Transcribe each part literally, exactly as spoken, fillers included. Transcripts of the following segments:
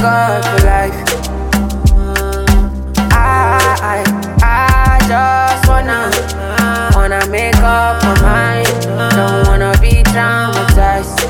God for life. I, I, I just wanna, wanna make up my mind. Don't wanna be traumatized.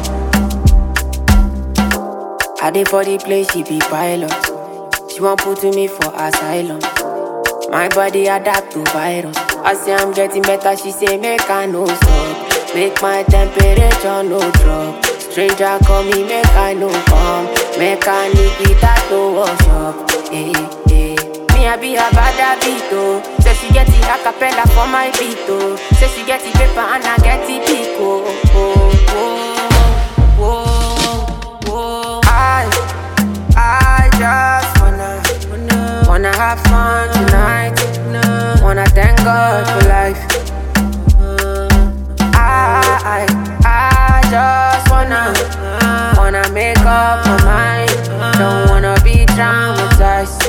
I did for the place, she be pilot. She won't put me for asylum. My body adapt to virus. I say I'm getting better, she say make I no stop. Make my temperature no drop. Stranger call me, make I no come. Make I need it at the workshop. Hey, hey. Me I be a bad habit, oh. Say she get the acapella for my beat, oh. Say she get the paper and I get the pick, oh, oh, oh, oh, oh. I, I just wanna, wanna, wanna have fun tonight. Wanna thank God for life. I, I, I just wanna, wanna make up my mind. Don't wanna be traumatized.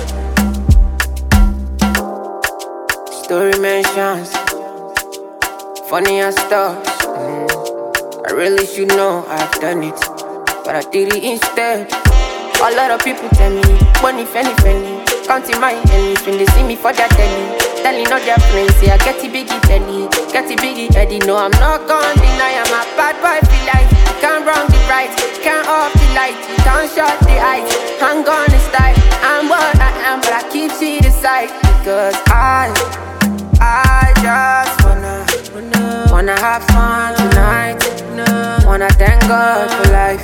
Story mentions funny and stuff. Mm. I really should know I've done it, but I did it instead. A lot of people tell me, money, penny, penny. Counting my enemies when they see me for their telly. Telling all their friends, say I get the biggie belly, get the biggie heady. No, I'm not gonna deny I'm a bad boy for life. You can't wrong the right, can't off the light, you can't shut the eyes. I'm gonna style, I'm what I am, but I keep to the side. Because I, I just wanna, wanna, wanna have fun tonight. Wanna thank God for life.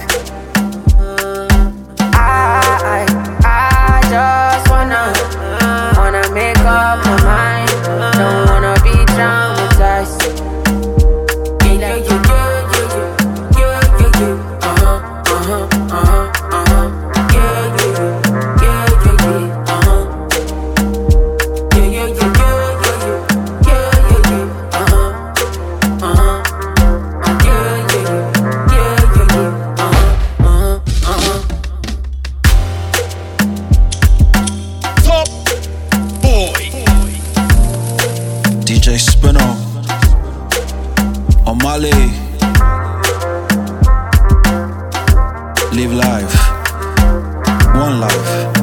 I, I, I just wanna, wanna make up my mind. Don't wanna be traumatized. Yeah, yeah, yeah, yeah, yeah, yeah, yeah. Uh-huh, uh-huh, uh-huh, uh-huh. Yeah, yeah, yeah, yeah, yeah, uh-huh. Yeah, yeah, yeah, yeah, yeah, yeah, yeah, yeah, uh-huh, uh-huh. Yeah, yeah, yeah, yeah, yeah, uh-huh, uh-huh, uh-huh. Top boy D J Spinner Omale. Live life, one life.